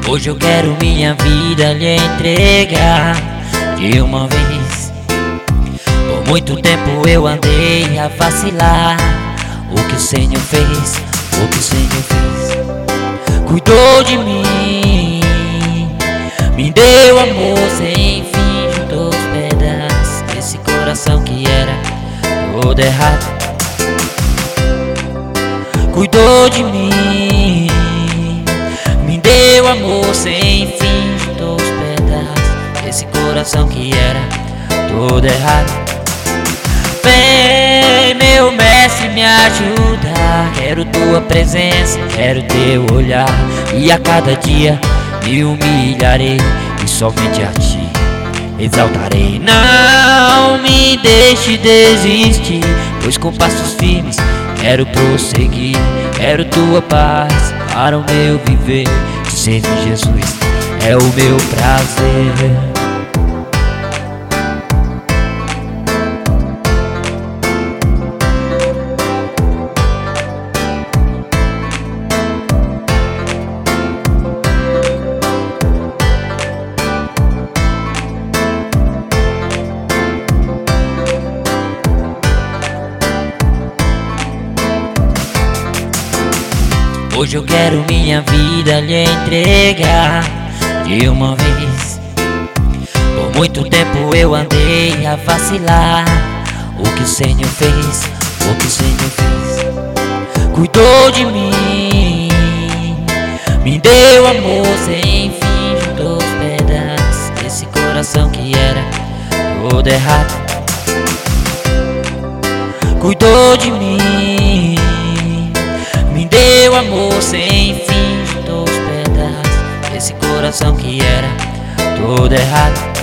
Hoje eu quero minha vida lhe entregar de uma vez. Por muito tempo eu andei a vacilar. O que o Senhor fez, o que o Senhor fez. Cuidou de mim, me deu amor sem fim, juntou os pedaços desse coração que era todo errado. Cuidou de mim, me deu amor sem fim, juntou os pedaços desse coração que era todo errado. Vem, meu mestre, me ajuda. Quero tua presença, quero teu olhar. E a cada dia me humilharei e somente a ti exaltarei. Não me deixe desistir, pois com passos firmes quero prosseguir. Quero tua paz para o meu viver. Te servir, Jesus, é o meu prazer. Hoje eu quero minha vida lhe entregar de uma vez. Por muito tempo eu andei a vacilar. O que o Senhor fez, o que o Senhor fez. Cuidou de mim, me deu amor sem fim, juntou os pedaços desse coração que era todo errado. Cuidou de mim, me deu amor sem fim, juntou os pedaços desse coração que era todo errado.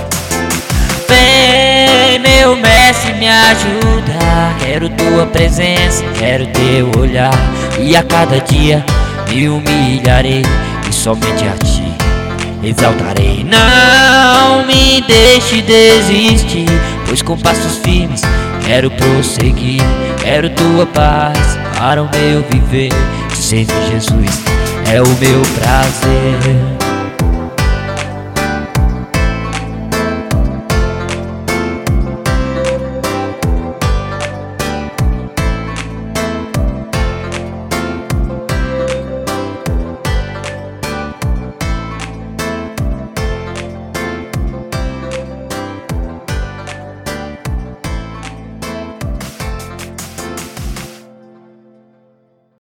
Vem, meu mestre, me ajuda. Quero tua presença, quero teu olhar. E a cada dia me humilharei e somente a ti exaltarei. Não me deixe desistir, pois com passos firmes quero prosseguir. Quero tua paz para o meu viver. Te servir, Jesus, é o meu prazer.